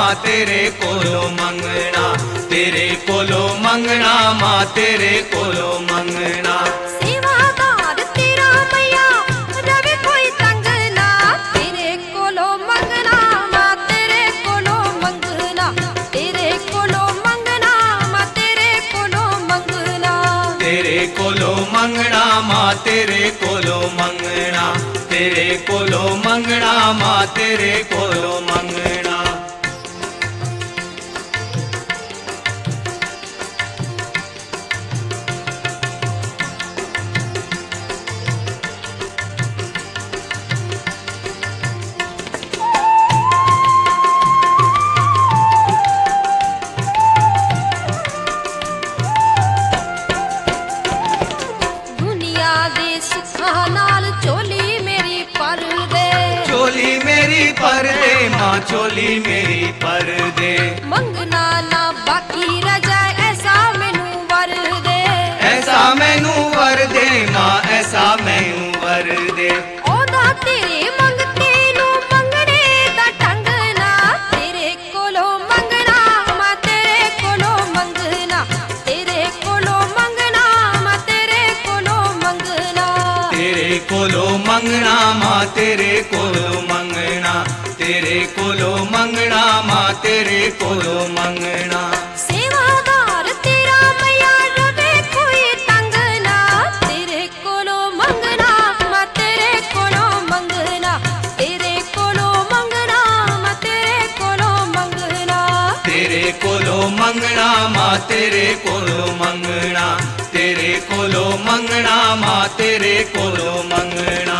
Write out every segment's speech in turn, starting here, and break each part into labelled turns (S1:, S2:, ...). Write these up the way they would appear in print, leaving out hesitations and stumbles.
S1: मां तेरे कोलो मंगना, तेरे कोलो मंगना मां तेरे कोलो मंगना।
S2: सेवादार तेरा मैया रवे कोई तंग ना, तेरे कोलो मंगना मां तेरे कोलो मंगना, तेरे कोलो मंगना मां तेरे कोलो मंगना।
S1: तेरे कोलो मंगना मां तेरे कोलो मंगना, तेरे कोलो मंगना मां तेरे कोलो मंगना।
S2: दुनिया दे सुखां नाल चोली मेरी पर दे,
S1: चोली मेरी पर दे मां चोली मेरी पर दे।
S2: मंगना ना बाकी रह जाए ऐसा मैनू वर दे,
S1: ऐसा मैनू वर दे मां ऐसा मैनू वर दे।
S2: ओदा तेरे मंगते नू मंगणे दा ढंग ना, तेरे कोलो मंगना मां तेरे कोलो मंगना, तेरे कोलो मंगना मां तेरे कोलो मंगना।
S1: तेरे कोलो मंगना मां तेरे कोलो मंगना, तेरे कोलो मंगना मां तेरे कोलो मंगना।
S2: सेवादार तेरा मैया रवे कोई तंग ना, तेरे कोलो मंगना मां तेरे कोलो मंगना, तेरे कोलो मंगना मां तेरे कोलो मंगना।
S1: तेरे कोलो मंगना मां तेरे कोलो मंगना, तेरे कोलो मंगना मां तेरे कोलो मंगना।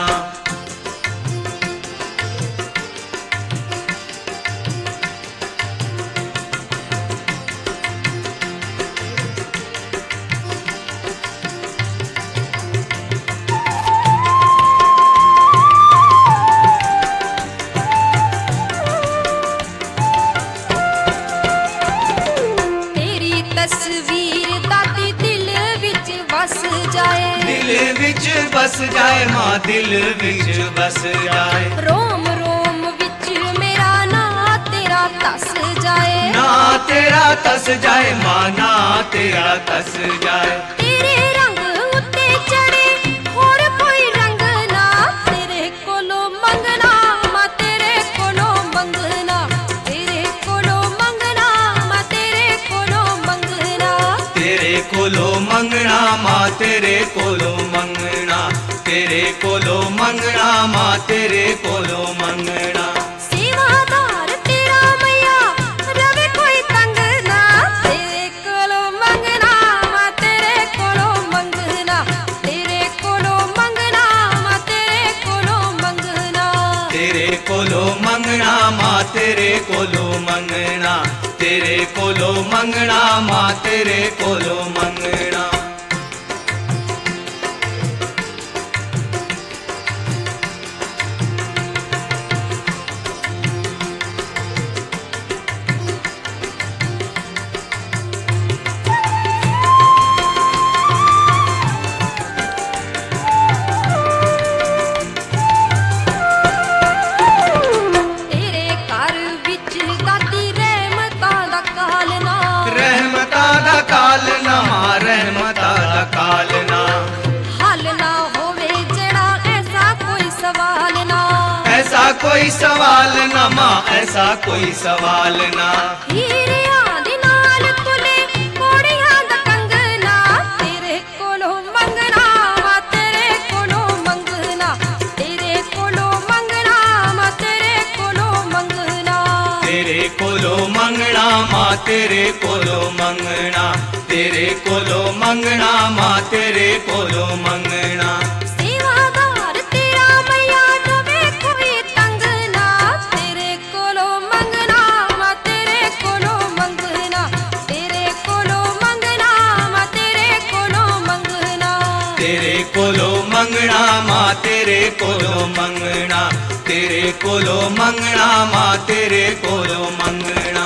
S2: तेरी तस्वीर दादी दिल विच बस जाए,
S1: दिल विच बस जाए मां दिल विच बस जाए।
S2: रोम रोम विच मेरा ना तेरा तस जाए,
S1: ना तेरा तस जाए मां ना तेरा तस जाए।
S2: तेरे रंग उत्ते चढ़े होर कोई रंग ना, तेरे कोलो मंगना मां तेरे कोलो मंगना, तेरे कोलो मंगना मां तेरे कोलो मंगना।
S1: तेरे कोलो मंगना मां तेरे कोलो मंगना, तेरे कोलो मंगना मां तेरे कोलो मंगना।
S2: सेवादार तेरा मैया रवे कोई तंग ना, तेरे कोलो मंगना मां तेरे कोलो मंगना, तेरे कोलो मंगना मां तेरे कोलो मंगना।
S1: तेरे कोलो मंगना मां तेरे कोलो मंगना, तेरे कोलो मंगना मां तेरे कोलो मंगना।
S2: तेरे घर विच दादी रहमतां दा कालना,
S1: रहमतां दा कालना मां रहमतां दा कालना।
S2: हल ना होवे जेड़ा ऐसा कोई सवाल ना,
S1: ऐसा कोई सवाल ना मां ऐसा कोई सवाल ना।
S2: हीरियां दे नाल तुले कोड़ियां दा कंगना, तेरे कोलो मंगना मां तेरे कोलो मंगना, तेरे कोलो मंगना मां तेरे कोलो मंगना।
S1: तेरे कोलो मंगना मां तेरे कोलो मंगना, तेरे कोलो मंगना मां तेरे कोलो मंगना।
S2: सेवादार तेरा मैया रवे कोई तंग ना, तेरे कोलो मंगना मां तेरे कोलो मंगना, तेरे कोलो मंगना मां तेरे कोलो मंगना।
S1: तेरे कोलो मंगना मां तेरे कोलो मंगना, तेरे कोलो मंगना मां तेरे कोलो मंगना।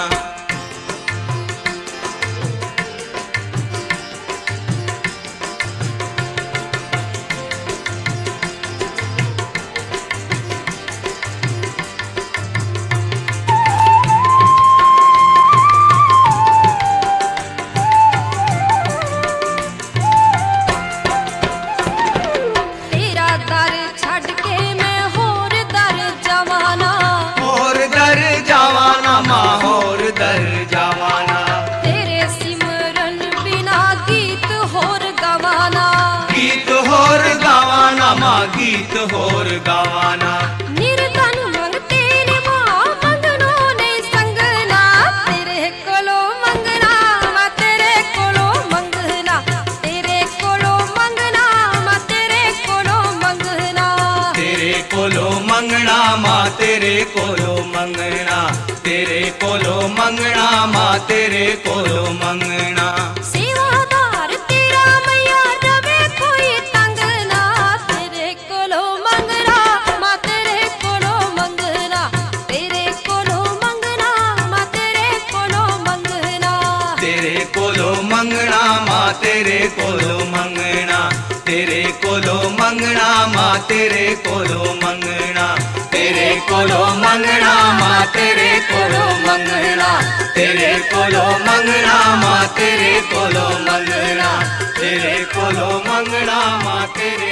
S1: ਗੀਤ ਹੋਰ ਗਾਵਾਂ
S2: ਨਿਰਧਨ ਮੰਗਤੇ ਨੇ ਮਾਂ ਮੰਗਣੋ ਨਹੀਂ ਸੰਗਣਾ ਤੇਰੇ ਕੋਲੋਂ ਮੰਗਣਾ ਮੈਂ ਤੇਰੇ ਕੋਲੋਂ ਮੰਗਣਾ ਤੇਰੇ ਕੋਲੋਂ ਮੰਗਣਾ ਮੈਂ ਤੇਰੇ ਕੋਲੋਂ ਮੰਗਣਾ
S1: ਤੇਰੇ ਕੋਲੋਂ ਮੰਗਣਾ ਮਾਂ ਤੇਰੇ ਕੋਲੋਂ ਮੰਗਣਾ ਤੇਰੇ ਕੋਲੋਂ ਮੰਗਣਾ ਮਾਂ ਤੇਰੇ ਕੋਲੋਂ ਮੰਗਣਾ
S2: ਸੇਵਾਦਾਰ ਤੇਰਾ ਮਈਆ ਰਵੇ ਕੋਈ ਤੰਗ ਨਾ ਤੇਰੇ ਕੋਲੋਂ ਮੰਗਣਾ ਮੈਂ ਤੇਰੇ ਕੋਲੋਂ ਮੰਗਣਾ ਤੇਰੇ ਕੋਲੋਂ ਮੰਗਣਾ ਮੈਂ ਤੇਰੇ ਕੋਲੋਂ ਮੰਗਣਾ
S1: ਤੇਰੇ ਕੋਲੋਂ ਮੰਗਣਾ ਮਾਂ ਤੇਰੇ ਕੋਲੋਂ ਮੰਗਣਾ ਤੇਰੇ ਕੋਲੋਂ ਮੰਗਣਾ ਮਾਂ ਤੇਰੇ ਕੋਲੋਂ ਮੰਗਣਾ ਤੇਰੇ ਕੋਲੋਂ ਮੰਗਣਾ ਮਾਂ ਤੇਰੇ ਕੋਲੋਂ ਮੰਗਣਾ ਤੇਰੇ ਕੋਲੋਂ ਮੰਗਣਾ ਮਾਂ ਤੇਰੇ ਕੋਲੋਂ ਮੰਗਣਾ ਤੇਰੇ ਕੋਲੋਂ ਮੰਗਣਾ ਮਾਂ ਤੇਰੇ